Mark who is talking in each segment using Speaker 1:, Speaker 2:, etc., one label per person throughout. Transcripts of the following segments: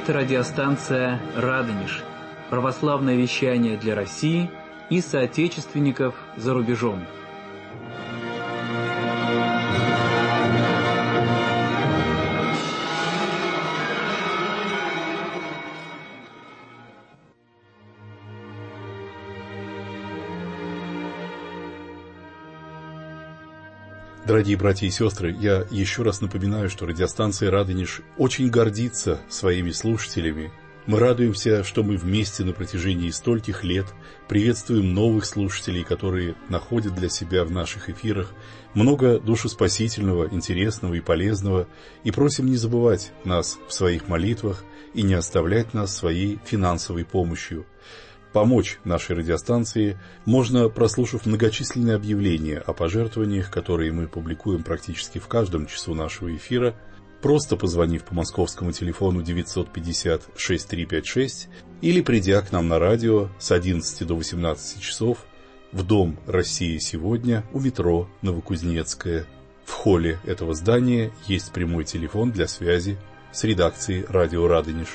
Speaker 1: Это радиостанция «Радонеж», православное вещание для России и соотечественников за рубежом.
Speaker 2: Дорогие братья и сестры, я еще раз напоминаю, что радиостанция «Радонеж» очень гордится своими слушателями. Мы радуемся, что мы вместе на протяжении стольких лет приветствуем новых слушателей, которые находят для себя в наших эфирах много душеспасительного, интересного и полезного, и просим не забывать нас в своих молитвах и не оставлять нас своей финансовой помощью. Помочь нашей радиостанции можно, прослушав многочисленные объявления о пожертвованиях, которые мы публикуем практически в каждом часу нашего эфира, просто позвонив по московскому телефону 950-6356 или придя к нам на радио с 11 до 18 часов в Дом «Россия сегодня» у метро Новокузнецкая. В холле этого здания есть прямой телефон для связи с редакцией «Радио Радонеж».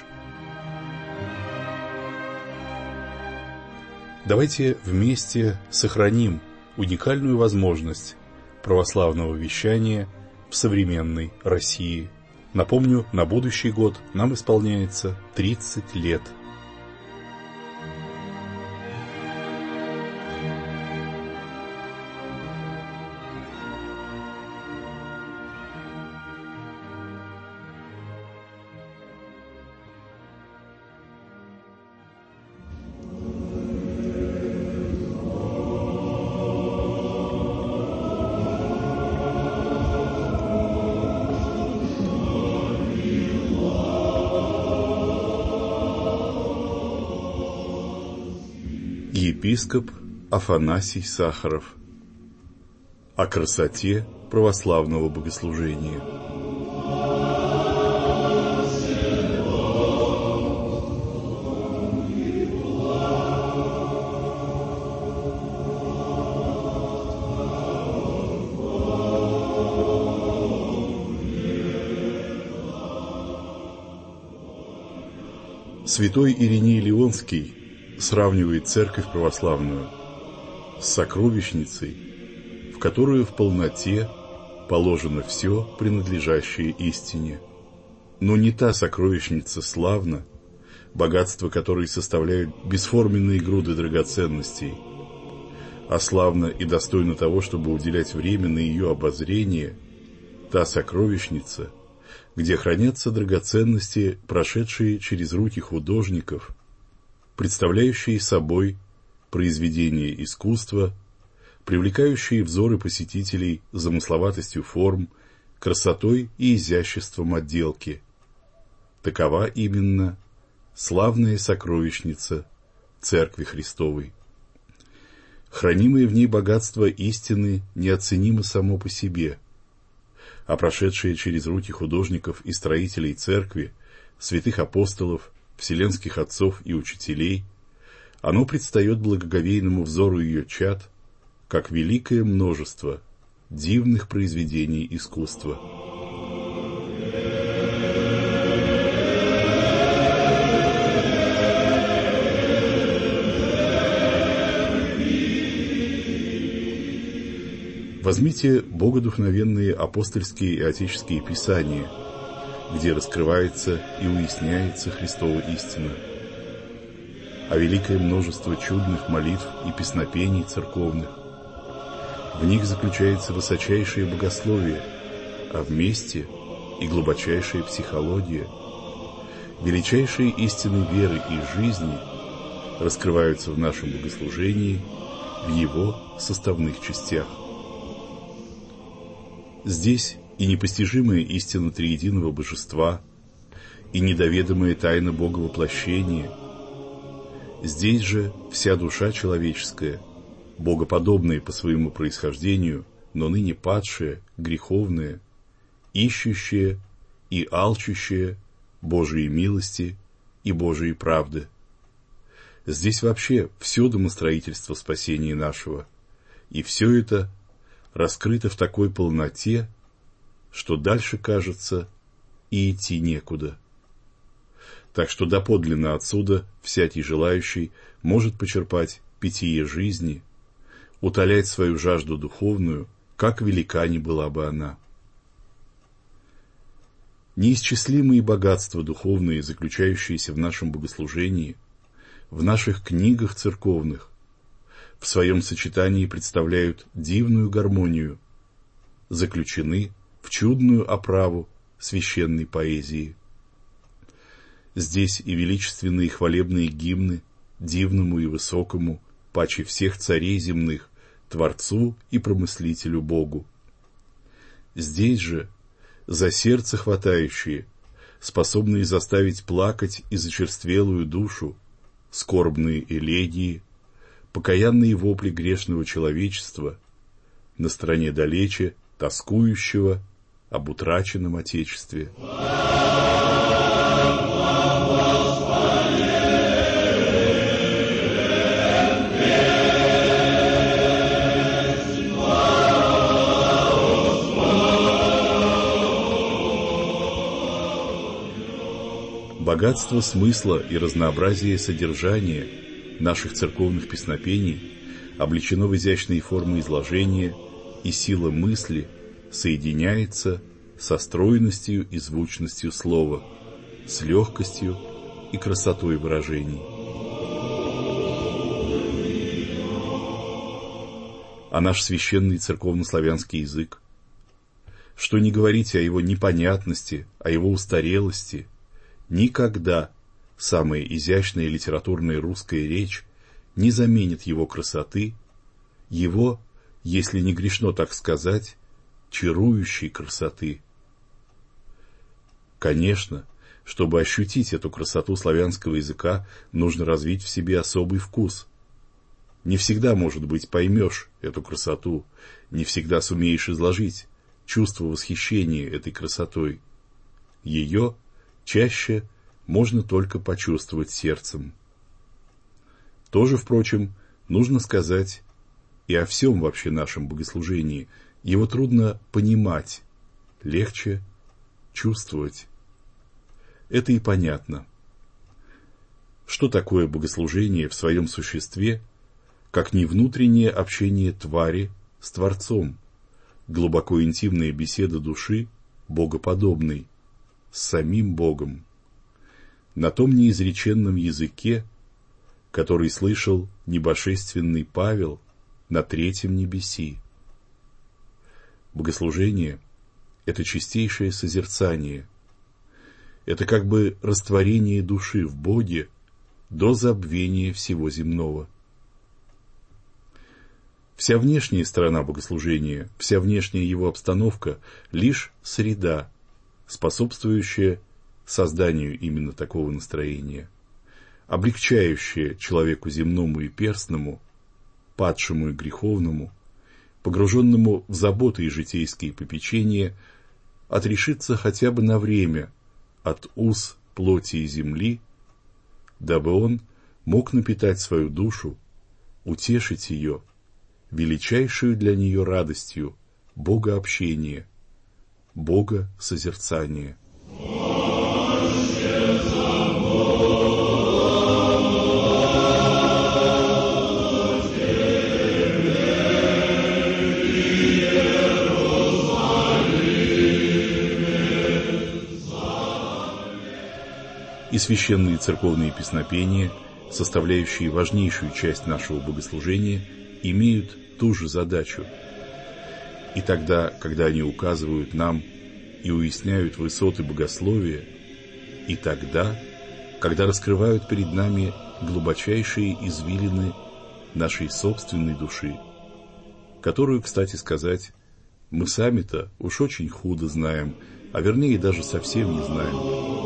Speaker 2: Давайте вместе сохраним уникальную возможность православного вещания в современной России. Напомню, на будущий год нам исполняется 30 лет. Епископ Афанасий Сахаров. О красоте православного богослужения. Святой Ириней Леонский сравнивает церковь православную с сокровищницей, в которую в полноте положено все, принадлежащее истине. Но не та сокровищница славна, богатство которой составляют бесформенные груды драгоценностей, а славна и достойна того, чтобы уделять время на ее обозрение, та сокровищница, где хранятся драгоценности, прошедшие через руки художников, представляющие собой произведения искусства, привлекающие взоры посетителей замысловатостью форм, красотой и изяществом отделки. Такова именно славная сокровищница Церкви Христовой. Хранимое в ней богатство истины неоценимо само по себе, а прошедшее через руки художников и строителей Церкви, святых апостолов, вселенских отцов и учителей, оно предстает благоговейному взору ее чад, как великое множество дивных произведений искусства. Возьмите богодухновенные апостольские и отеческие писания, где раскрывается и уясняется Христова истина, а великое множество чудных молитв и песнопений церковных. В них заключается высочайшее богословие, а вместе и глубочайшая психология. Величайшие истины веры и жизни раскрываются в нашем богослужении, в его составных частях. Здесь и непостижимая истина триединого божества, и недоведомая тайна Бога воплощения. Здесь же вся душа человеческая, богоподобная по своему происхождению, но ныне падшая, греховная, ищущая и алчущая Божией милости и Божией правды. Здесь вообще все домостроительство спасения нашего, и все это раскрыто в такой полноте, что дальше, кажется, и идти некуда. так что доподлинно отсюда всякий желающий может почерпать питье жизни, утолять свою жажду духовную, как велика ни была бы она. Неисчислимые богатства духовные, заключающиеся в нашем богослужении, в наших книгах церковных, в своем сочетании представляют дивную гармонию, заключены в чудную оправу священной поэзии. Здесь и величественные хвалебные гимны дивному и высокому, паче всех царей земных, Творцу и Промыслителю Богу. Здесь же за сердце хватающие, способные заставить плакать и зачерствелую душу, скорбные элегии, покаянные вопли грешного человечества, на стороне далече тоскующего об утраченном Отечестве. Богатство смысла и разнообразие содержания наших церковных песнопений облечено в изящные формы изложения, и сила мысли соединяется со стройностью и звучностью слова, с легкостью и красотой выражений. А наш священный церковнославянский язык, что не говорить о его непонятности, о его устарелости, никогда самая изящная литературная русская речь не заменит его красоты, его, если не грешно так сказать, чарующей красоты. Конечно, чтобы ощутить эту красоту славянского языка, нужно развить в себе особый вкус. Не всегда, может быть, поймешь эту красоту, не всегда сумеешь изложить чувство восхищения этой красотой. Ее чаще можно только почувствовать сердцем. Тоже, впрочем, нужно сказать и о всем вообще нашем богослужении. Его трудно понимать, легче чувствовать. Это и понятно. Что такое богослужение в своем существе, как не внутреннее общение твари с Творцом, глубоко интимная беседа души, богоподобной, с самим Богом, на том неизреченном языке, который слышал небожественный Павел на третьем небеси. Богослужение – это чистейшее созерцание, это как бы растворение души в Боге до забвения всего земного. Вся внешняя сторона богослужения, вся внешняя его обстановка – лишь среда, способствующая созданию именно такого настроения, облегчающая человеку земному и перстному, падшему и греховному, погруженному в заботы и житейские попечения, отрешиться хотя бы на время от уз плоти и земли, дабы он мог напитать свою душу, утешить ее, величайшую для нее радостью богообщения, богосозерцания. И священные церковные песнопения, составляющие важнейшую часть нашего богослужения, имеют ту же задачу. И тогда, когда они указывают нам и уясняют высоты богословия, и тогда, когда раскрывают перед нами глубочайшие извилины нашей собственной души, которую, кстати сказать, мы сами-то уж очень худо знаем, а вернее даже совсем не знаем.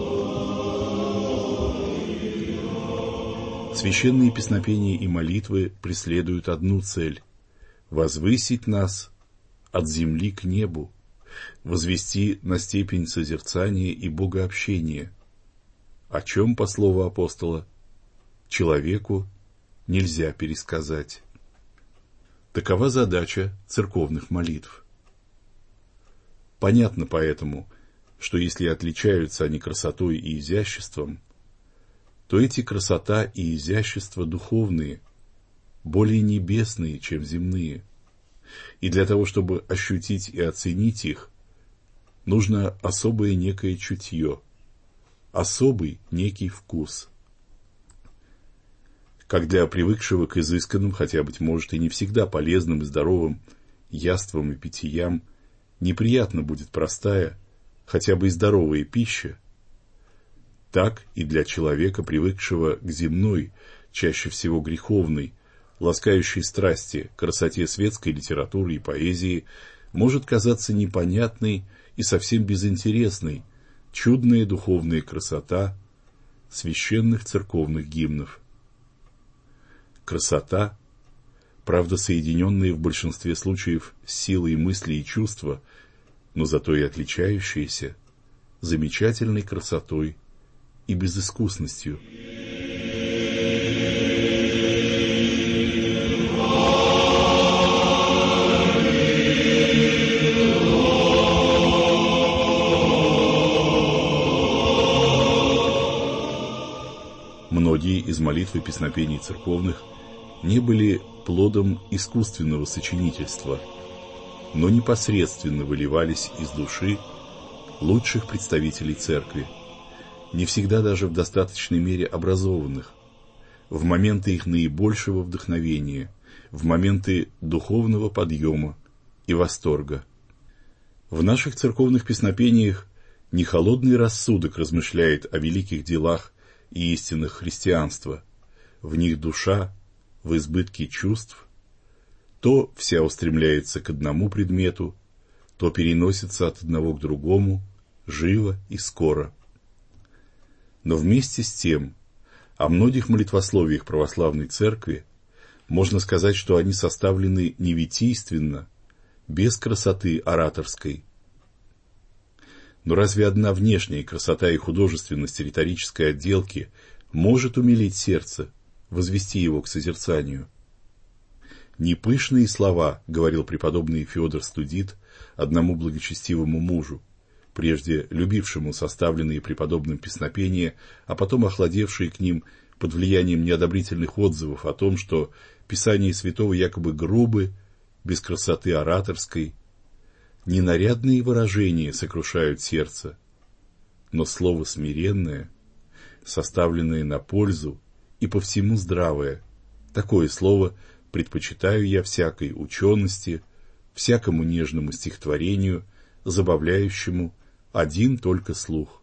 Speaker 2: Священные песнопения и молитвы преследуют одну цель – возвысить нас от земли к небу, возвести на степень созерцания и богообщения, о чем, по слову апостола, человеку нельзя пересказать. Такова задача церковных молитв. Понятно поэтому, что если отличаются они красотой и изяществом, то эти красота и изящество духовные, более небесные, чем земные. И для того, чтобы ощутить и оценить их, нужно особое некое чутье, особый некий вкус. Как для привыкшего к изысканным, хотя, быть может, и не всегда полезным и здоровым яствам и питьям, неприятна будет простая, хотя бы и здоровая пища, так и для человека, привыкшего к земной, чаще всего греховной, ласкающей страсти, красоте светской литературы и поэзии, может казаться непонятной и совсем безинтересной чудная духовная красота священных церковных гимнов. Красота, правда соединенная в большинстве случаев с силой мысли и чувства, но зато и отличающаяся замечательной красотой и безыскусностью. Многие из молитв и песнопений церковных не были плодом искусственного сочинительства, но непосредственно выливались из души лучших представителей церкви, не всегда даже в достаточной мере образованных, в моменты их наибольшего вдохновения, в моменты духовного подъема и восторга. В наших церковных песнопениях не холодный рассудок размышляет о великих делах и истинах христианства, в них душа, в избытке чувств, то вся устремляется к одному предмету, то переносится от одного к другому, живо и скоро. Но вместе с тем, о многих молитвословиях православной церкви можно сказать, что они составлены не витийственно, без красоты ораторской. Но разве одна внешняя красота и художественность риторической отделки может умилить сердце, возвести его к созерцанию? «Не пышные слова, — говорил преподобный Феодор Студит одному благочестивому мужу, прежде любившему составленные преподобным песнопения, а потом охладевшие к ним под влиянием неодобрительных отзывов о том, что писания святого якобы грубы, без красоты ораторской. Ненарядные выражения сокрушают сердце, но слово смиренное, составленное на пользу и по всему здравое, такое слово предпочитаю я всякой учености, всякому нежному стихотворению, забавляющему один только слух».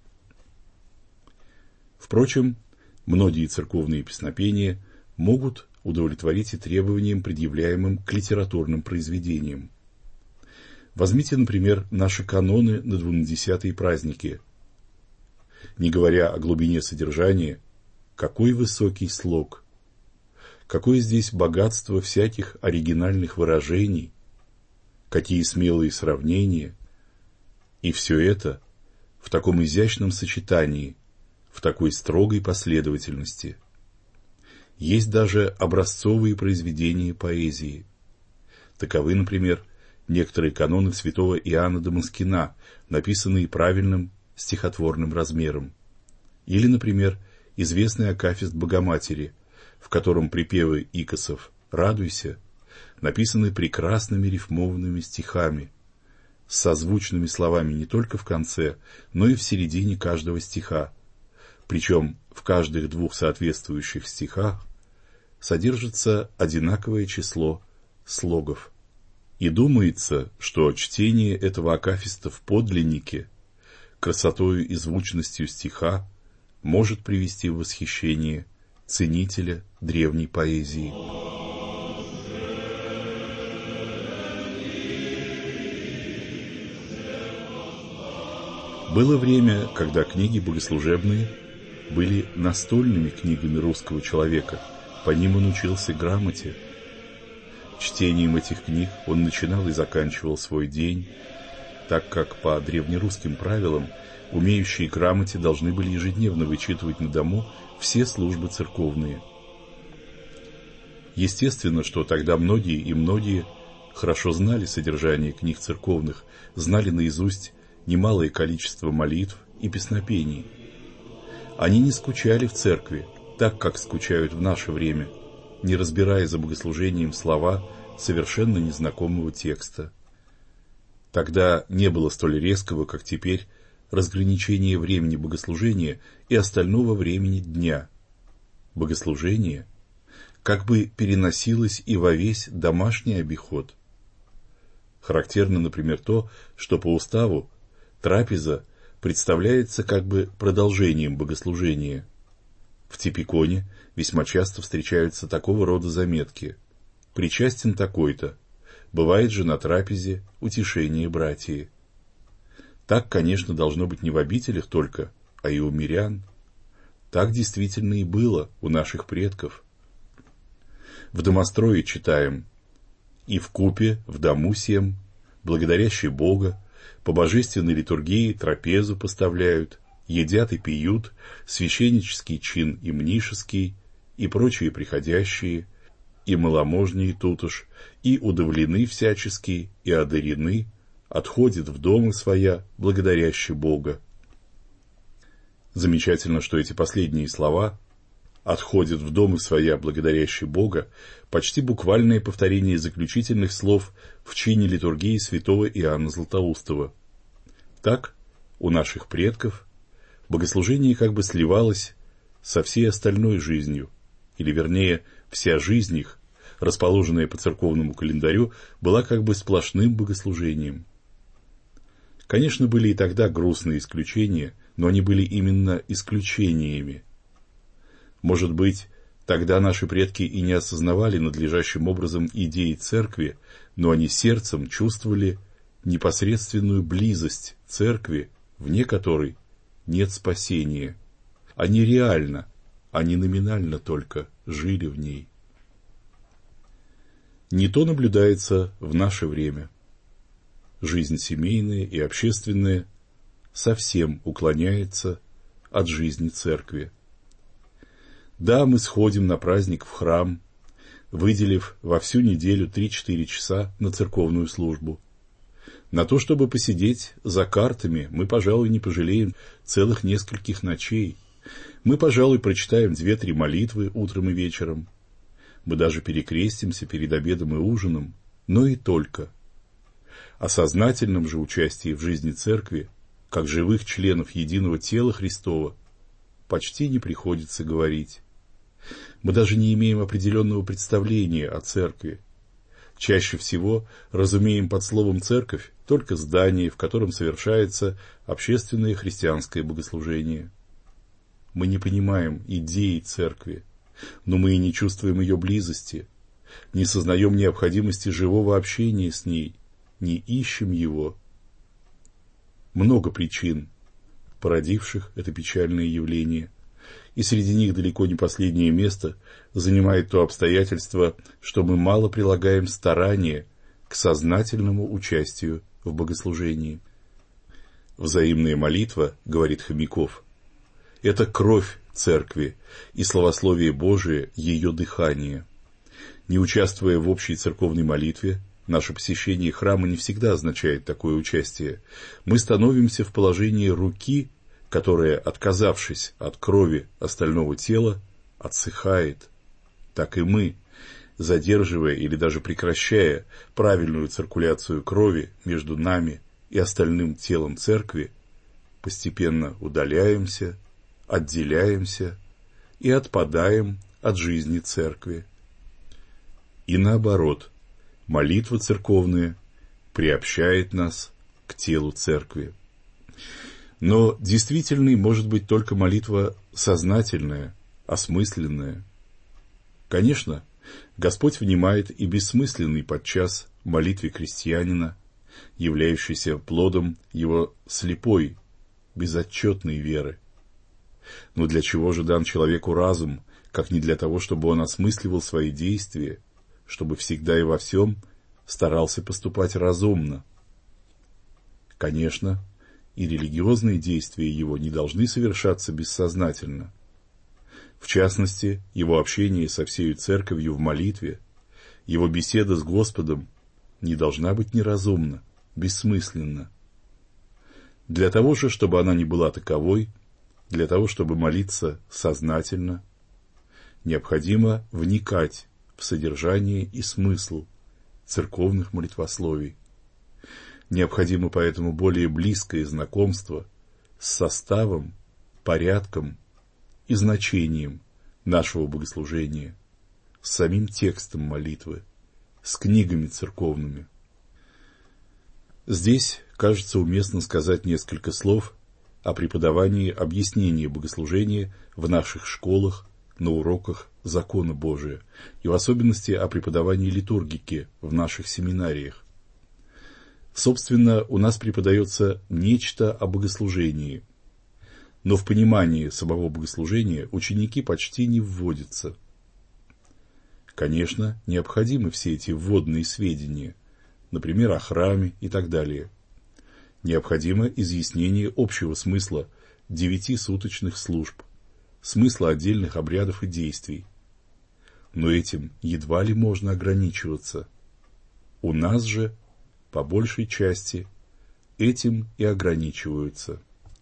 Speaker 2: Впрочем, многие церковные песнопения могут удовлетворить и требованиям, предъявляемым к литературным произведениям. Возьмите, например, наши каноны на двунадесятые праздники. Не говоря о глубине содержания, какой высокий слог, какое здесь богатство всяких оригинальных выражений, какие смелые сравнения, и все это в таком изящном сочетании, в такой строгой последовательности. Есть даже образцовые произведения поэзии. Таковы, например, некоторые каноны святого Иоанна Дамаскина, написанные правильным стихотворным размером. Или, например, известный акафист Богоматери, в котором припевы икосов «Радуйся» написаны прекрасными рифмованными стихами, с созвучными словами не только в конце, но и в середине каждого стиха. Причем в каждых двух соответствующих стихах содержится одинаковое число слогов. И думается, что чтение этого акафиста в подлиннике, красотою и звучностью стиха, может привести в восхищение ценителя древней поэзии. Было время, когда книги богослужебные были настольными книгами русского человека, по ним он учился грамоте. Чтением этих книг он начинал и заканчивал свой день, так как по древнерусским правилам умеющие грамоте должны были ежедневно вычитывать на дому все службы церковные. Естественно, что тогда многие хорошо знали содержание книг церковных, знали наизусть немалое количество молитв и песнопений. Они не скучали в церкви, так как скучают в наше время, не разбирая за богослужением слова совершенно незнакомого текста. Тогда не было столь резкого, как теперь, разграничения времени богослужения и остального времени дня. Богослужение как бы переносилось и во весь домашний обиход. Характерно, например, то, что по уставу трапеза представляется как бы продолжением богослужения. В Типиконе весьма часто встречаются такого рода заметки: «Причастен такой-то, бывает же на трапезе утешение братьи». Так, конечно, должно быть не в обителях только, а и у мирян. Так действительно и было у наших предков. В домострое читаем: «И вкупе в дому сем, благодарящий Бога, по божественной литургии трапезу поставляют, едят и пьют, священнический чин и мнишеский, и прочие приходящие, и маломожние тут уж, и удовлены всячески, и одарены, отходят в дома своя, благодарящий Бога». Замечательно, что эти последние слова «отходят в дома своя, благодарящий Бога» почти буквальное повторение заключительных слов в чине литургии святого Иоанна Златоустова. Так, у наших предков богослужение как бы сливалось со всей остальной жизнью, или вернее, вся жизнь их, расположенная по церковному календарю, была как бы сплошным богослужением. Конечно, были и тогда грустные исключения, но они были именно исключениями. Может быть, тогда наши предки и не осознавали надлежащим образом идеи церкви, но они сердцем чувствовали непосредственную близость церкви, вне которой нет спасения. Они реально, а не номинально только жили в ней. Не то наблюдается в наше время. Жизнь семейная и общественная совсем уклоняется от жизни церкви. Да, мы сходим на праздник в храм, выделив во всю неделю 3-4 часа на церковную службу. На то, чтобы посидеть за картами, мы, пожалуй, не пожалеем целых нескольких ночей. Мы, пожалуй, прочитаем 2-3 молитвы утром и вечером. Мы даже перекрестимся перед обедом и ужином, но и только. О сознательном же участии в жизни церкви, как живых членов единого тела Христова, почти не приходится говорить. Мы даже не имеем определенного представления о церкви. Чаще всего разумеем под словом «церковь» только здание, в котором совершается общественное христианское богослужение. Мы не понимаем идеи церкви, но мы и не чувствуем ее близости, не сознаем необходимости живого общения с ней, не ищем его. Много причин, породивших это печальное явление, и среди них далеко не последнее место занимает то обстоятельство, что мы мало прилагаем старания к сознательному участию в богослужении. Взаимная молитва, говорит Хомяков, это кровь церкви и славословие Божие ее дыхание. Не участвуя в общей церковной молитве, наше посещение храма не всегда означает такое участие. Мы становимся в положении руки, которая, отказавшись от крови остального тела, отсыхает. Так и мы, задерживая или даже прекращая правильную циркуляцию крови между нами и остальным телом церкви, постепенно удаляемся, отделяемся и отпадаем от жизни церкви. И наоборот, молитва церковная приобщает нас к телу церкви. Но действительной может быть только молитва сознательная, осмысленная. Конечно, Господь внимает и бессмысленной подчас молитве крестьянина, являющейся плодом его слепой, безотчетной веры. Но для чего же дан человеку разум, как не для того, чтобы он осмысливал свои действия, чтобы всегда и во всем старался поступать разумно? Конечно, и религиозные действия его не должны совершаться бессознательно. В частности, его общение со всею церковью в молитве, его беседа с Господом не должна быть неразумна, бессмысленна. Для того же, чтобы она не была таковой, для того, чтобы молиться сознательно, необходимо вникать в содержание и смысл церковных молитвословий. Необходимо поэтому более близкое знакомство с составом, порядком и значением нашего богослужения, с самим текстом молитвы, с книгами церковными. Здесь, кажется, уместно сказать несколько слов о преподавании объяснения богослужения в наших школах, на уроках закона Божия, и в особенности о преподавании литургики в наших семинариях. Собственно, у нас преподается нечто о богослужении, но в понимании самого богослужения ученики почти не вводятся. Конечно, необходимы все эти вводные сведения, например, о храме и так далее. Необходимо изъяснение общего смысла 9 суточных служб, смысла отдельных обрядов и действий. Но этим едва ли можно ограничиваться. У нас же, по большей части, этим и ограничиваются.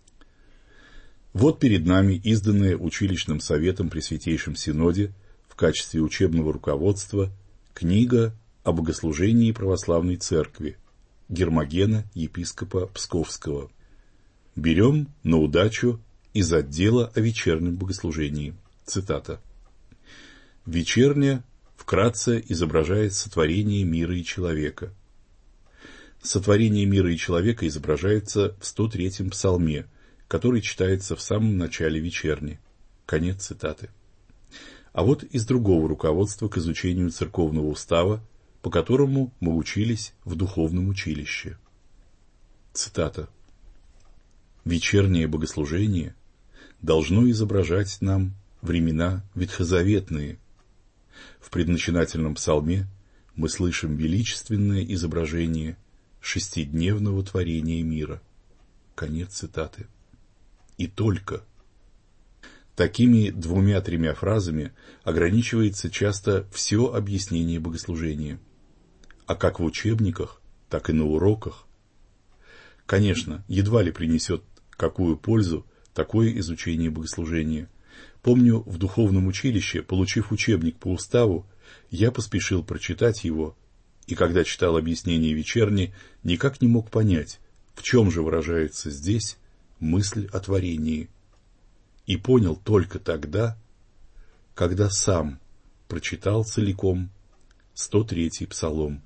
Speaker 2: Вот перед нами изданная училищным советом при Святейшем Синоде в качестве учебного руководства книга о богослужении православной церкви Гермогена, епископа Псковского. Берем на удачу из отдела о вечернем богослужении. Цитата. «Вечерня вкратце изображает сотворение мира и человека. Сотворение мира и человека изображается в 103-м псалме, который читается в самом начале вечерни». Конец цитаты. А вот из другого руководства к изучению церковного устава, по которому мы учились в духовном училище. Цитата. «Вечернее богослужение должно изображать нам времена ветхозаветные. В предначинательном псалме мы слышим величественное изображение шестидневного творения мира». Конец цитаты. И только. Такими 2-3 фразами ограничивается часто все объяснение богослужения. А как в учебниках, так и на уроках. Конечно, едва ли принесет какую пользу такое изучение богослужения. Помню, в духовном училище, получив учебник по уставу, я поспешил прочитать его, и когда читал объяснение вечерни, никак не мог понять, в чем же выражается здесь мысль о творении. И понял только тогда, когда сам прочитал целиком 103-й псалом.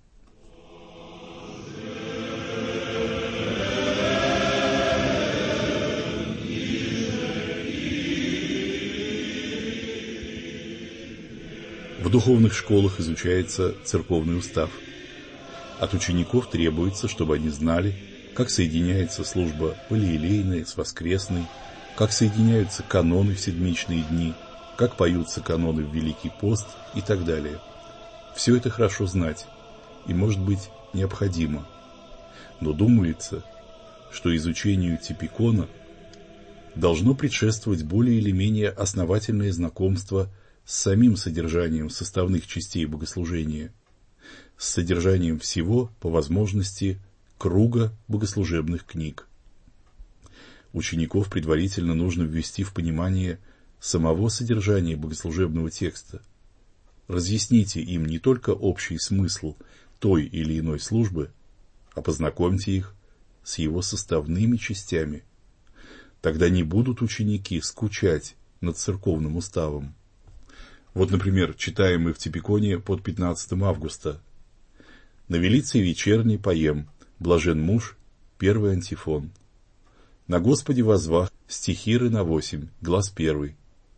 Speaker 2: В духовных школах изучается церковный устав. От учеников требуется, чтобы они знали, как соединяется служба полиелейная с воскресной, как соединяются каноны в седмичные дни, как поются каноны в Великий пост и так далее. Все это хорошо знать и, может быть, необходимо. Но думается, что изучению типикона должно предшествовать более или менее основательное знакомство с самим содержанием составных частей богослужения, с содержанием всего, по возможности, круга богослужебных книг. Учеников предварительно нужно ввести в понимание самого содержания богослужебного текста. Разъясните им не только общий смысл той или иной службы, а познакомьте их с его составными частями. Тогда не будут ученики скучать над церковным уставом. Вот, например, читаем мы в Типиконе под 15 августа. «На велице вечерней поем, блажен муж», первый антифон. «На Господе возвах, стихиры на 8, глас 1.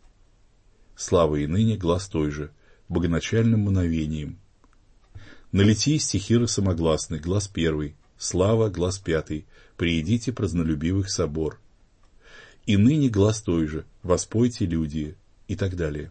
Speaker 2: Слава и ныне, глас той же, богоначальным мановением. На литии стихиры самогласны, глас 1, слава, глас 5, приидите празднолюбивых собор. И ныне глас той же, воспойте люди», и так далее.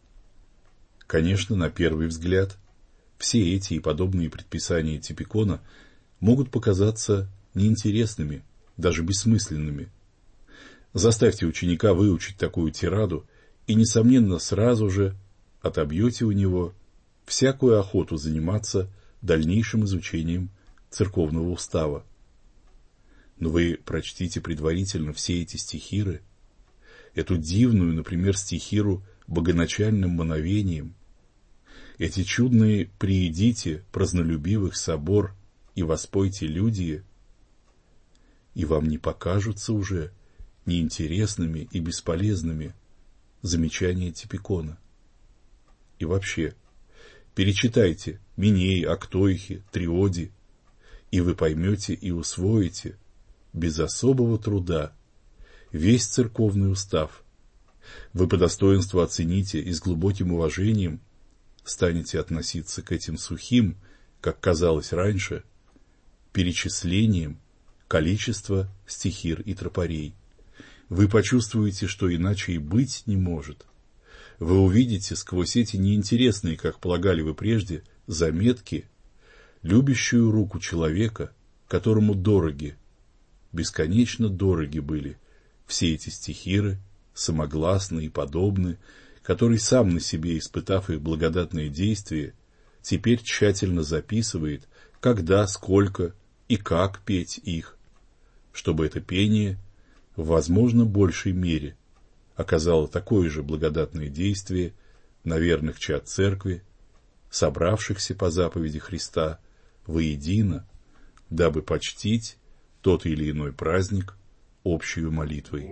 Speaker 2: Конечно, на первый взгляд, все эти и подобные предписания Типикона могут показаться неинтересными, даже бессмысленными. Заставьте ученика выучить такую тираду, и, несомненно, сразу же отобьете у него всякую охоту заниматься дальнейшим изучением церковного устава. Но вы прочтите предварительно все эти стихиры, эту дивную, например, стихиру «Богоначальным мановением», эти чудные «Приидите, празднолюбивых собор, и воспойте люди», и вам не покажутся уже неинтересными и бесполезными замечания Типикона. И вообще, перечитайте Миней, Актоихи, Триоди, и вы поймете и усвоите без особого труда весь церковный устав. Вы по достоинству оцените и с глубоким уважением станете относиться к этим сухим, как казалось раньше, перечислениям количества стихир и тропарей. Вы почувствуете, что иначе и быть не может. Вы увидите сквозь эти неинтересные, как полагали вы прежде, заметки, любящую руку человека, которому дороги, бесконечно дороги были все эти стихиры, самогласные и подобные, который сам на себе, испытав их благодатные действия, теперь тщательно записывает, когда, сколько и как петь их, чтобы это пение в, возможно, большей мере оказало такое же благодатное действие на верных чад церкви, собравшихся по заповеди Христа воедино, дабы почтить тот или иной праздник общую молитвой.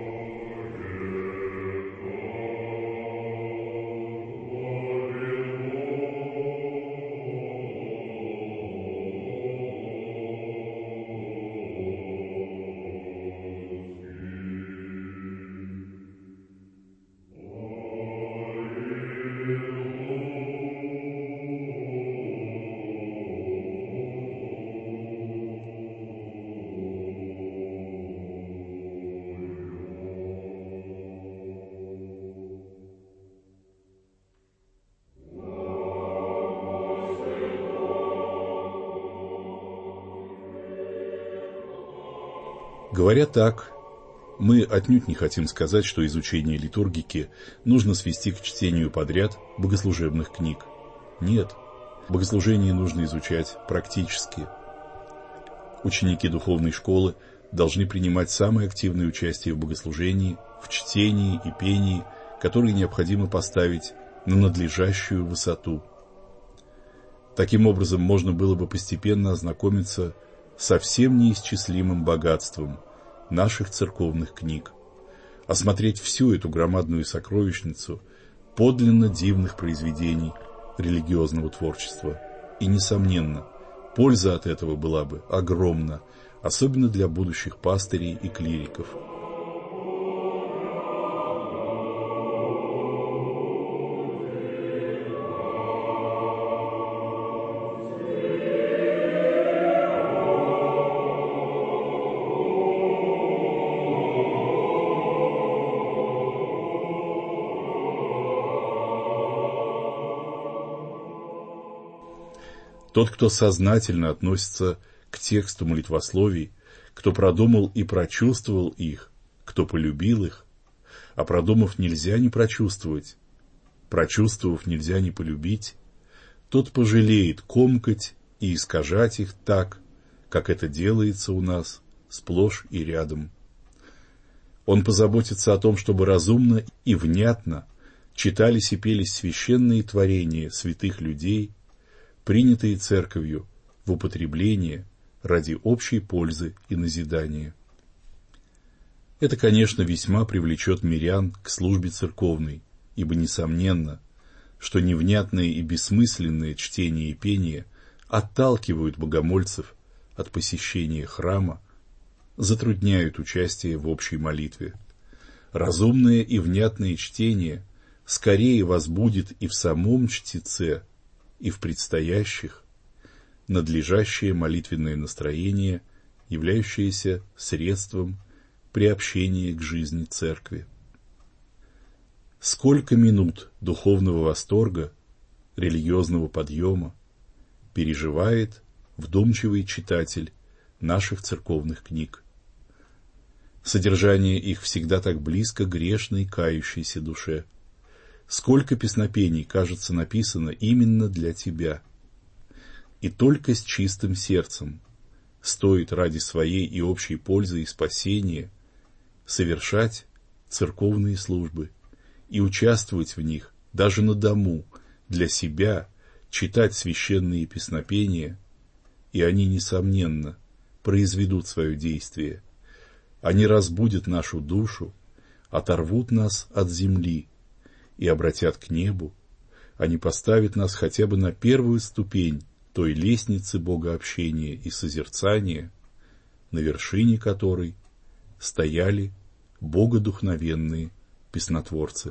Speaker 2: Говоря так, мы отнюдь не хотим сказать, что изучение литургики нужно свести к чтению подряд богослужебных книг. Нет, богослужение нужно изучать практически. Ученики духовной школы должны принимать самое активное участие в богослужении, в чтении и пении, которые необходимо поставить на надлежащую высоту. Таким образом, можно было бы постепенно ознакомиться со всем неисчислимым богатством наших церковных книг, осмотреть всю эту громадную сокровищницу подлинно дивных произведений религиозного творчества. И, несомненно, польза от этого была бы огромна, особенно для будущих пастырей и клириков. Тот, кто сознательно относится к тексту молитвословий, кто продумал и прочувствовал их, кто полюбил их, а продумав нельзя не прочувствовать, прочувствовав нельзя не полюбить, тот пожалеет комкать и искажать их так, как это делается у нас сплошь и рядом. Он позаботится о том, чтобы разумно и внятно читались и пелись священные творения святых людей, принятые Церковью в употребление ради общей пользы и назидания. Это, конечно, весьма привлечет мирян к службе церковной, ибо несомненно, что невнятное и бессмысленное чтение и пение отталкивают богомольцев от посещения храма, затрудняют участие в общей молитве. Разумное и внятное чтение скорее возбудит и в самом чтеце, и в предстоящих надлежащее молитвенное настроение, являющееся средством приобщения к жизни Церкви. Сколько минут духовного восторга, религиозного подъема переживает вдумчивый читатель наших церковных книг. Содержание их всегда так близко грешной кающейся душе. Сколько песнопений, кажется, написано именно для тебя. И только с чистым сердцем, стоит ради своей и общей пользы и спасения совершать церковные службы и участвовать в них даже на дому, для себя, читать священные песнопения, и они, несомненно, произведут свое действие. Они разбудят нашу душу, оторвут нас от земли и обратят к небу. Они поставят нас хотя бы на первую ступень той лестницы богообщения и созерцания, на вершине которой стояли богодухновенные песнотворцы.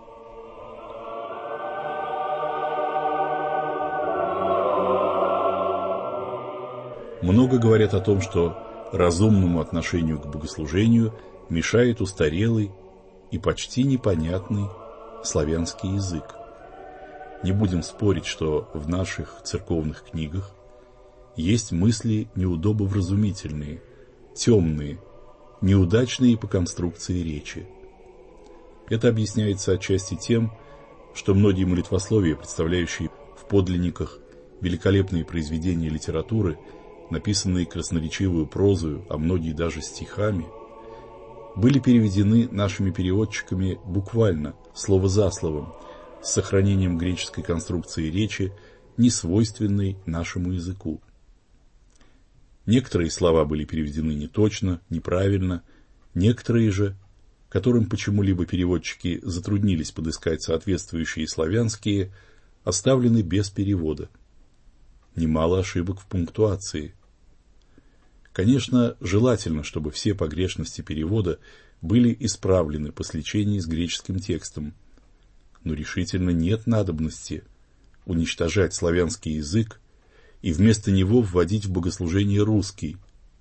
Speaker 2: Много говорят о том, что разумному отношению к богослужению мешает устарелый и почти непонятный славянский язык. Не будем спорить, что в наших церковных книгах есть мысли неудобовразумительные, темные, неудачные по конструкции речи. Это объясняется отчасти тем, что многие молитвословия, представляющие в подлинниках великолепные произведения литературы, написанные красноречивую прозою, а многие даже стихами, были переведены нашими переводчиками буквально, слово за словом, с сохранением греческой конструкции речи, несвойственной нашему языку. Некоторые слова были переведены неточно, неправильно, некоторые же, которым почему-либо переводчики затруднились подыскать соответствующие славянские, оставлены без перевода. Немало ошибок в пунктуации. Конечно, желательно, чтобы все погрешности перевода были исправлены по сличении с греческим текстом, но решительно нет надобности уничтожать славянский язык и вместо него вводить в богослужение русский.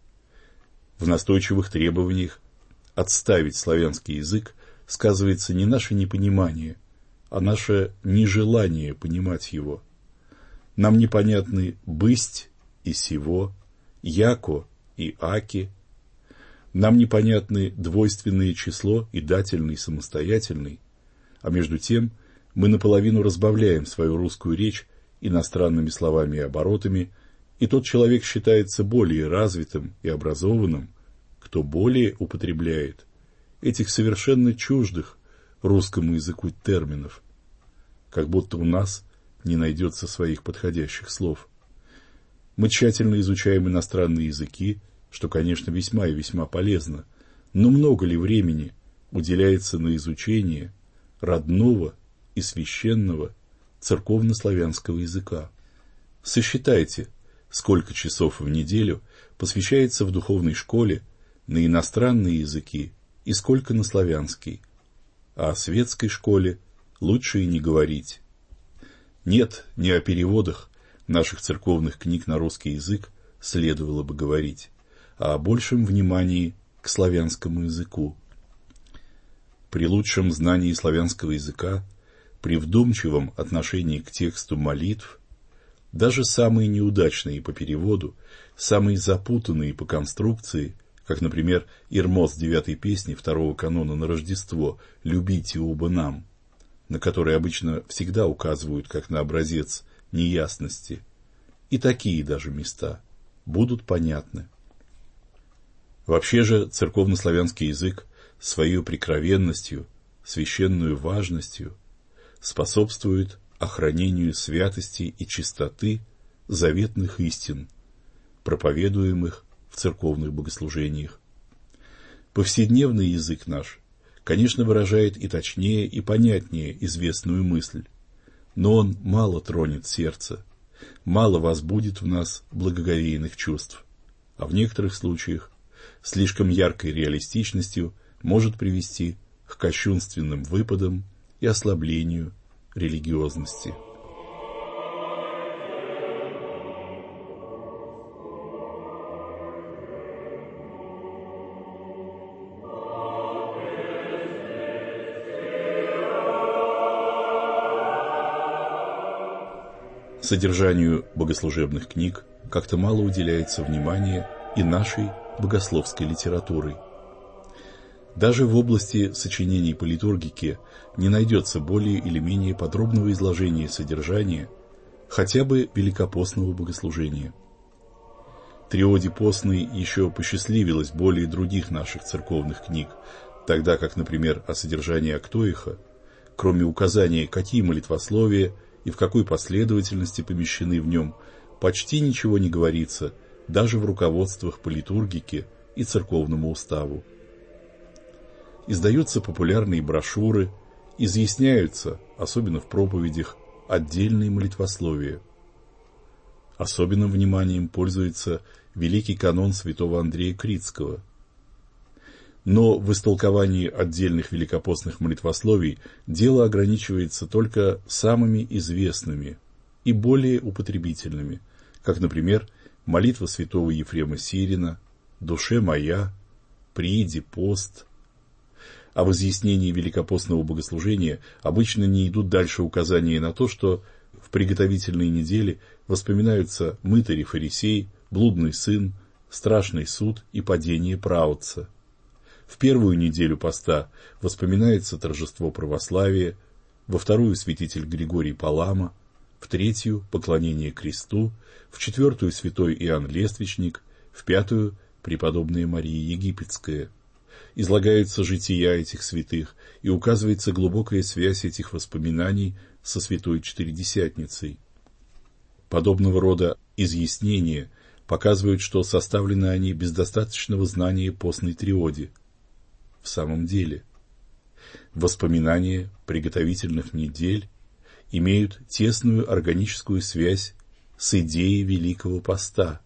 Speaker 2: В настойчивых требованиях отставить славянский язык сказывается не наше непонимание, а наше нежелание понимать его. Нам непонятны «бысть» и «сего», «яко» и «аки». Нам непонятны двойственное число и дательный самостоятельный, а между тем мы наполовину разбавляем свою русскую речь иностранными словами и оборотами, и тот человек считается более развитым и образованным, кто более употребляет этих совершенно чуждых русскому языку терминов, как будто у нас не найдется своих подходящих слов. Мы тщательно изучаем иностранные языки, что, конечно, весьма и весьма полезно, но много ли времени уделяется на изучение родного и священного церковнославянского языка? Сосчитайте, сколько часов в неделю посвящается в духовной школе на иностранные языки и сколько на славянский. А о светской школе лучше и не говорить. Нет, не о переводах наших церковных книг на русский язык следовало бы говорить, а о большем внимании к славянскому языку. При лучшем знании славянского языка, при вдумчивом отношении к тексту молитв, даже самые неудачные по переводу, самые запутанные по конструкции, как, например, Ирмос 9-й песни 2-го канона на Рождество «Любите оба нам», на который обычно всегда указывают как на образец неясности, и такие даже места будут понятны. Вообще же церковнославянский язык своей прикровенностью, священную важностью способствует охранению святости и чистоты заветных истин, проповедуемых в церковных богослужениях. Повседневный язык наш, конечно, выражает и точнее, и понятнее известную мысль, но он мало тронет сердце, мало возбудит в нас благоговейных чувств, а в некоторых случаях слишком яркой реалистичностью может привести к кощунственным выпадам и ослаблению религиозности. Содержанию богослужебных книг как-то мало уделяется внимания и нашей богословской литературой. Даже в области сочинений по литургике не найдется более или менее подробного изложения содержания хотя бы великопостного богослужения. Триоде постной еще посчастливилось более других наших церковных книг, тогда как, например, о содержании Актоиха, кроме указания, какие молитвословия и в какой последовательности помещены в нем, почти ничего не говорится, даже в руководствах по литургике и церковному уставу. Издаются популярные брошюры, изъясняются, особенно в проповедях, отдельные молитвословия. Особенным вниманием пользуется великий канон святого Андрея Критского. Но в истолковании отдельных великопостных молитвословий дело ограничивается только самыми известными и более употребительными, как, например, молитва святого Ефрема Сирина, «Душе моя», «Прииди пост». А в изъяснении великопостного богослужения обычно не идут дальше указания на то, что в приготовительной неделе воспоминаются мытарь и фарисей, блудный сын, страшный суд и падение праотца. В первую неделю поста воспоминается торжество православия, во вторую святитель Григорий Палама, в третью поклонение кресту, в четвертую святой Иоанн Лествичник, в пятую преподобная Мария Египетская. Излагаются жития этих святых и указывается глубокая связь этих воспоминаний со святой Четыредесятницей. Подобного рода изъяснения показывают, что составлены они без достаточного знания постной триоде. В самом деле, воспоминания приготовительных недель имеют тесную органическую связь с идеей Великого Поста.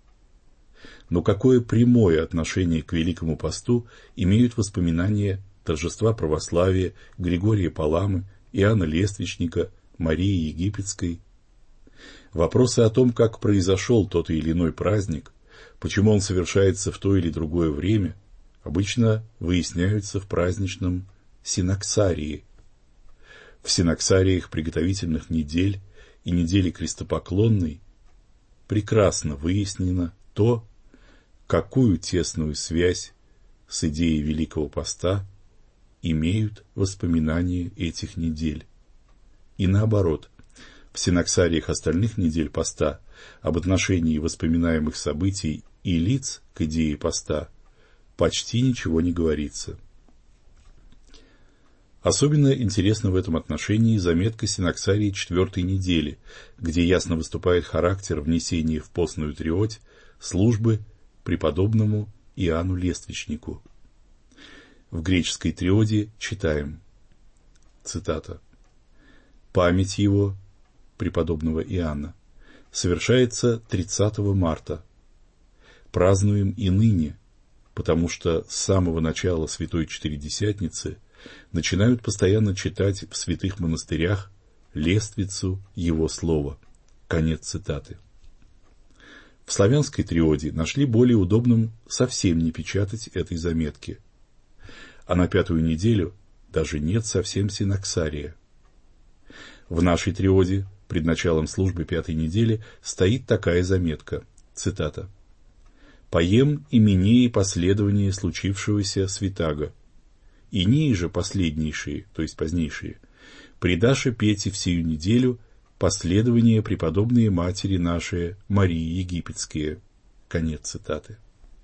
Speaker 2: Но какое прямое отношение к Великому Посту имеют воспоминания торжества православия, Григория Паламы, Иоанна Лествичника, Марии Египетской? Вопросы о том, как произошел тот или иной праздник, почему он совершается в то или другое время, обычно выясняются в праздничном синоксарии. В синоксариях приготовительных недель и недели крестопоклонной прекрасно выяснено то, какую тесную связь с идеей Великого Поста имеют воспоминания этих недель. И наоборот, в синоксариях остальных недель поста об отношении воспоминаемых событий и лиц к идее поста почти ничего не говорится. Особенно интересна в этом отношении заметка синоксарии 4-й недели, где ясно выступает характер внесения в постную триодь службы преподобному Иоанну Лествичнику. В греческой триоде читаем, цитата, «Память его, преподобного Иоанна, совершается 30 марта. Празднуем и ныне, потому что с самого начала Святой Четыредесятницы начинают постоянно читать в святых монастырях лествицу его слова». Конец цитаты. В славянской триоде нашли более удобным совсем не печатать этой заметки. А на 5-ю неделю даже нет совсем синоксария. В нашей триоде пред началом службы 5-й недели стоит такая заметка, цитата, «Поем именеи последования случившегося святаго, инеи же последнейшие, то есть позднейшие, предаше пете в сию неделю последование преподобные матери нашей Марии Египетские». Конец цитаты.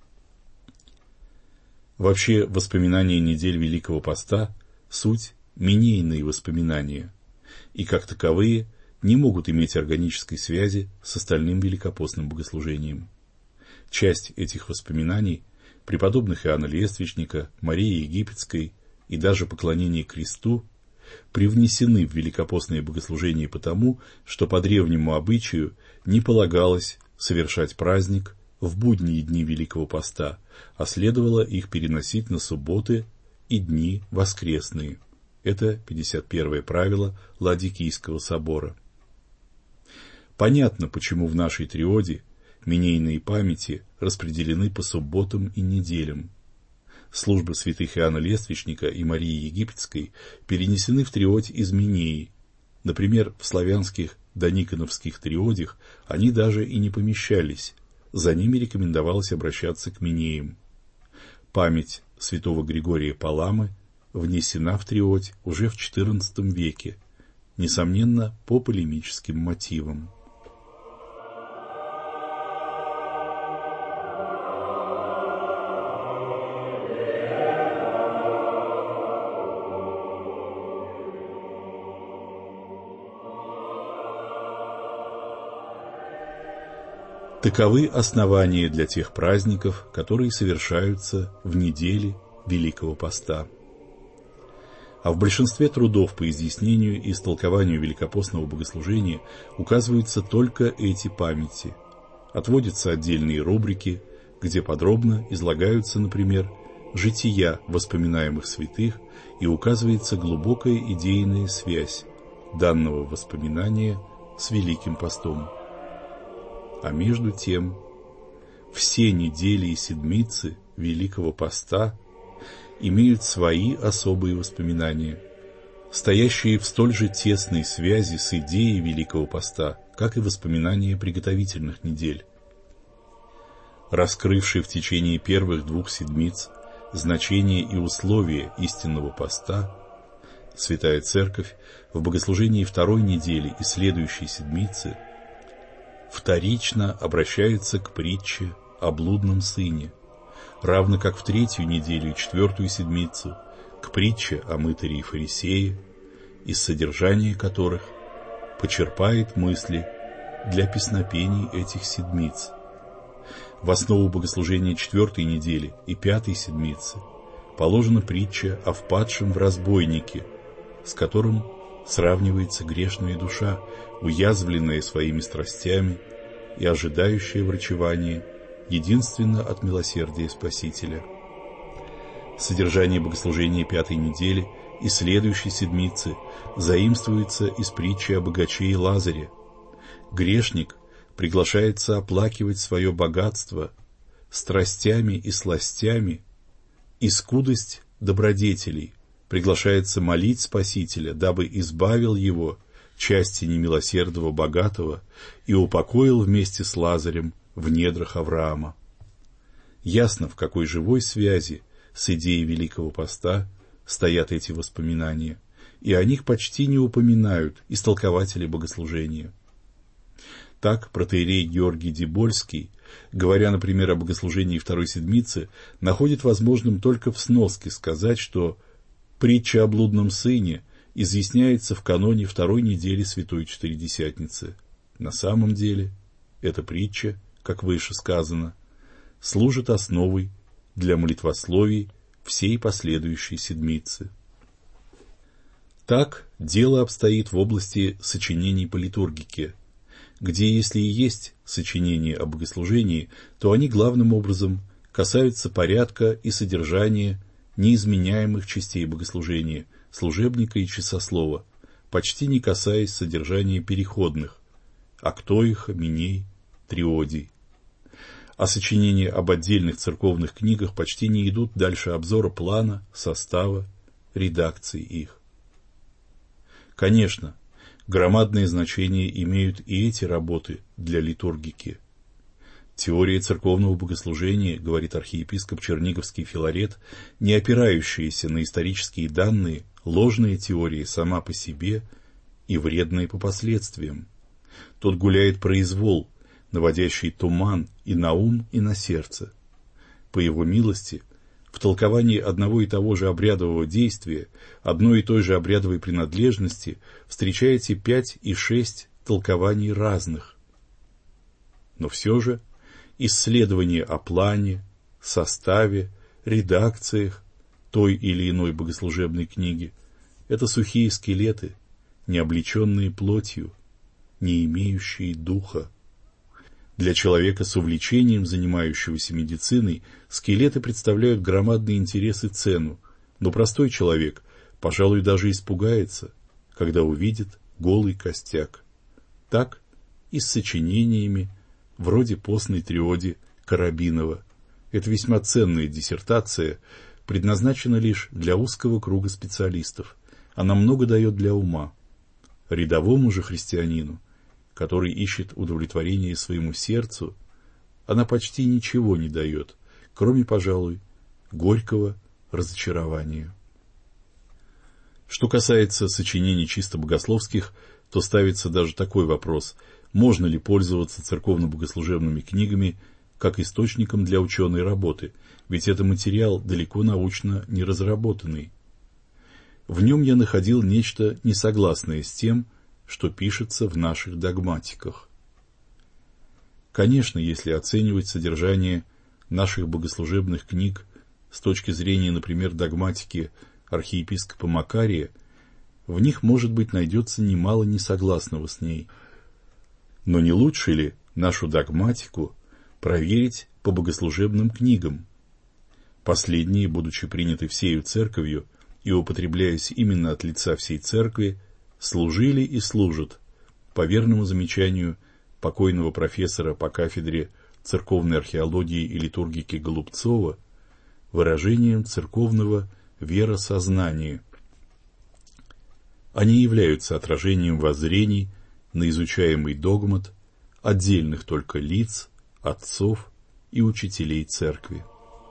Speaker 2: Вообще, воспоминания недель Великого Поста – суть минейные воспоминания, и как таковые не могут иметь органической связи с остальным великопостным богослужением. Часть этих воспоминаний преподобных Иоанна Лествичника, Марии Египетской и даже поклонение кресту привнесены в великопостное богослужение потому, что по древнему обычаю не полагалось совершать праздник в будние дни Великого Поста, а следовало их переносить на субботы и дни воскресные. Это 51-е правило Ладикийского собора. Понятно, почему в нашей триоде минейные памяти распределены по субботам и неделям. Службы святых Иоанна Лествичника и Марии Египетской перенесены в триодь из Минеи. Например, в славянских дониконовских триодях они даже и не помещались, за ними рекомендовалось обращаться к Минеям. Память святого Григория Паламы внесена в триодь уже в XIV веке, несомненно, по полемическим мотивам. Таковы основания для тех праздников, которые совершаются в неделе Великого Поста. А в большинстве трудов по изъяснению и истолкованию великопостного богослужения указываются только эти памяти. Отводятся отдельные рубрики, где подробно излагаются, например, жития воспоминаемых святых и указывается глубокая идейная связь данного воспоминания с Великим Постом. А между тем, все недели и седмицы Великого Поста имеют свои особые воспоминания, стоящие в столь же тесной связи с идеей Великого Поста, как и воспоминания приготовительных недель. Раскрывшие в течение первых 2 седмиц значение и условия истинного поста, Святая Церковь в богослужении 2-й недели и следующей седмицы вторично обращается к притче о блудном сыне, равно как в 3-ю неделю и 4-ю седмицу к притче о мытаре и фарисее, из содержания которых почерпает мысли для песнопений этих седмиц. В основу богослужения 4-й недели и 5-й седмицы положена притча о впадшем в разбойнике, с которым сравнивается грешная душа, уязвленная своими страстями и ожидающая врачевания единственно от милосердия Спасителя. Содержание богослужения 5-й недели и следующей седмицы заимствуется из притчи о богаче и Лазаре. Грешник приглашается оплакивать свое богатство страстями и сластями, и скудость добродетелей, приглашается молить Спасителя, дабы избавил его части немилосердного богатого и упокоил вместе с Лазарем в недрах Авраама. Ясно, в какой живой связи с идеей Великого Поста стоят эти воспоминания, и о них почти не упоминают истолкователи богослужения. Так протоиерей Георгий Дебольский, говоря, например, о богослужении 2-й седмицы, находит возможным только в сноске сказать, что притча о блудном сыне изъясняется в каноне 2-й недели Святой Четыредесятницы. На самом деле, эта притча, как выше сказано, служит основой для молитвословий всей последующей седмицы. Так дело обстоит в области сочинений по литургике, где, если и есть сочинения о богослужении, то они главным образом касаются порядка и содержания неизменяемых частей богослужения, служебника и часослова, почти не касаясь содержания переходных, актоиха, миней, триодий. А сочинения об отдельных церковных книгах почти не идут дальше обзора плана, состава, редакции их. Конечно, громадное значение имеют и эти работы для литургики. Теория церковного богослужения, говорит архиепископ Черниговский Филарет, не опирающаяся на исторические данные, ложная теория сама по себе и вредная по последствиям. Тут гуляет произвол, наводящий туман и на ум, и на сердце. По его милости, в толковании одного и того же обрядового действия, одной и той же обрядовой принадлежности встречаете 5 и 6 толкований разных. Но все же исследование о плане, составе, редакциях той или иной богослужебной книги – это сухие скелеты, не облеченные плотью, не имеющие духа. Для человека с увлечением, занимающегося медициной, скелеты представляют громадный интерес и цену, но простой человек, пожалуй, даже испугается, когда увидит голый костяк. Так и с сочинениями, вроде постной триоди Карабинова. Это весьма ценная диссертация, предназначена лишь для узкого круга специалистов. Она много дает для ума. Рядовому же христианину, который ищет удовлетворение своему сердцу, она почти ничего не дает, кроме, пожалуй, горького разочарования. Что касается сочинений чисто богословских, то ставится даже такой вопрос: можно ли пользоваться церковно-богослужебными книгами как источником для ученой работы, ведь это материал далеко научно не разработанный. В нем я находил нечто несогласное с тем, что пишется в наших догматиках. Конечно, если оценивать содержание наших богослужебных книг с точки зрения, например, догматики архиепископа Макария, в них, может быть, найдется немало несогласного с ней. Но не лучше ли нашу догматику проверить по богослужебным книгам? Последние, будучи приняты всею церковью и употребляясь именно от лица всей церкви, служили и служат, по верному замечанию покойного профессора по кафедре церковной археологии и литургики Голубцова, выражением церковного веросознания. Они являются отражением воззрений на изучаемый догмат отдельных только лиц, отцов и учителей церкви.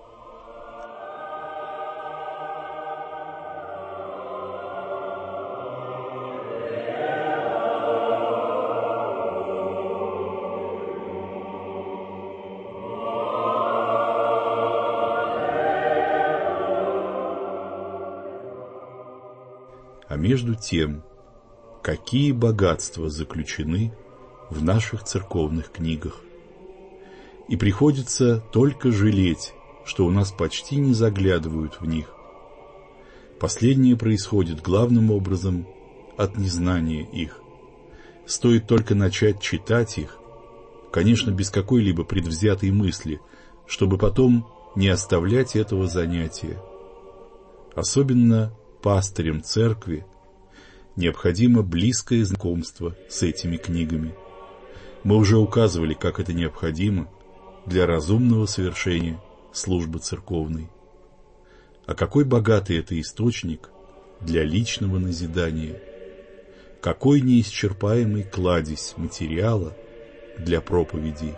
Speaker 2: А между тем, какие богатства заключены в наших церковных книгах. И приходится только жалеть, что у нас почти не заглядывают в них. Последнее происходит главным образом от незнания их. Стоит только начать читать их, конечно, без какой-либо предвзятой мысли, чтобы потом не оставлять этого занятия. Особенно пастырям церкви необходимо близкое знакомство с этими книгами. Мы уже указывали, как это необходимо для разумного совершения службы церковной. А какой богатый это источник для личного назидания! Какой неисчерпаемый кладезь материала для проповедей!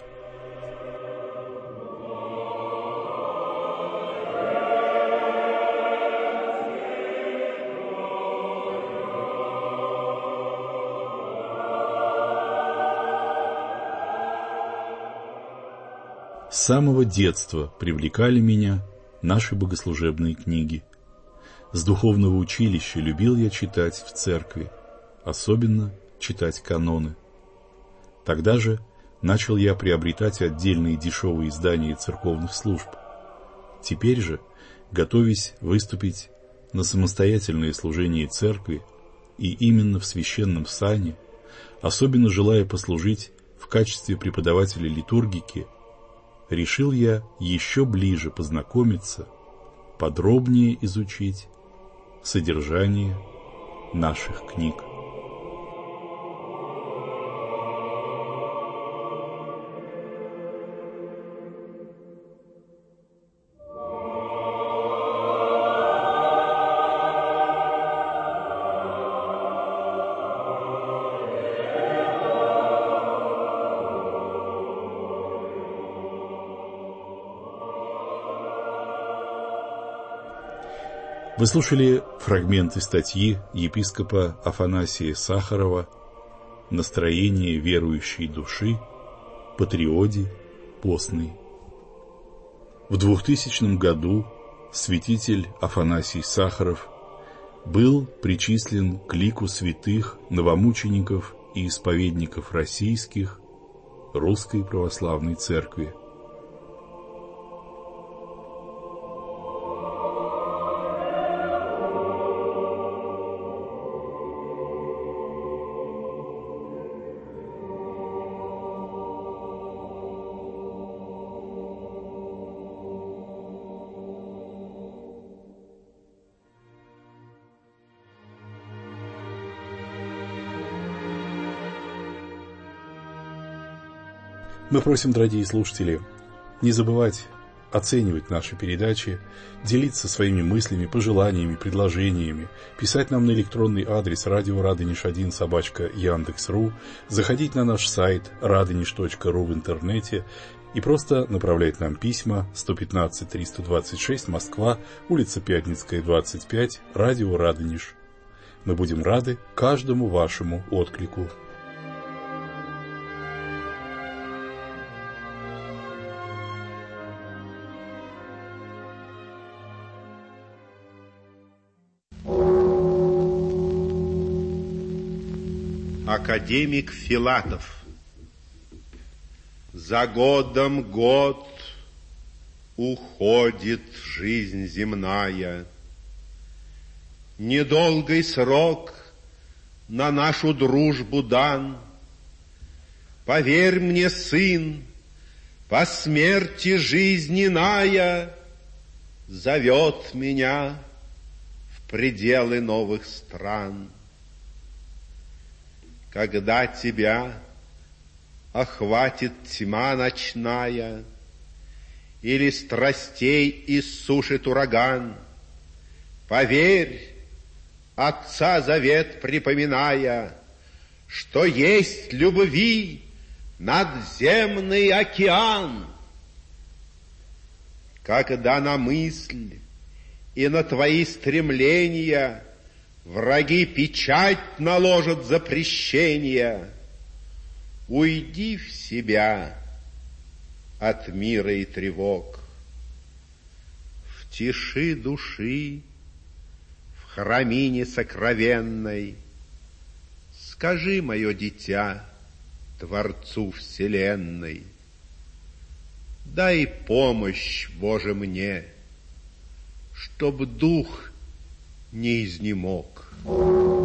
Speaker 2: С самого детства привлекали меня наши богослужебные книги. С духовного училища любил я читать в церкви, особенно читать каноны. Тогда же начал я приобретать отдельные дешевые издания церковных служб. Теперь же, готовясь выступить на самостоятельное служение церкви, и именно в священном сане, особенно желая послужить в качестве преподавателя литургики, решил я еще ближе познакомиться, подробнее изучить содержание наших книг. Вы слушали фрагменты статьи епископа Афанасия Сахарова «Настроение верующей души по триоде постной». В 2000 году святитель Афанасий Сахаров был причислен к лику святых новомучеников и исповедников российских Русской Православной Церкви. Мы просим, дорогие слушатели, не забывать оценивать наши передачи, делиться своими мыслями, пожеланиями, предложениями, писать нам на электронный адрес radioradonish1@yandex.ru, заходить на наш сайт radonish.ru в интернете и просто направлять нам письма 115-326, Москва, улица Пятницкая, 25, радио Радонеж. Мы будем рады каждому вашему отклику.
Speaker 3: Академик Филатов. За годом год уходит жизнь земная. Недолгий срок на нашу дружбу дан. Поверь мне, сын, по смерти жизнь иная зовет меня в пределы новых стран. Когда тебя охватит тьма ночная или страстей иссушит ураган, поверь, Отца завет припоминая, что есть любви надземный океан. Когда на мысль и на твои стремления враги печать наложат запрещения, уйди в себя от мира и тревог. В тиши души, в храмине сокровенной, скажи, мое дитя, Творцу вселенной, дай помощь, Боже, мне, чтоб дух не изнемог.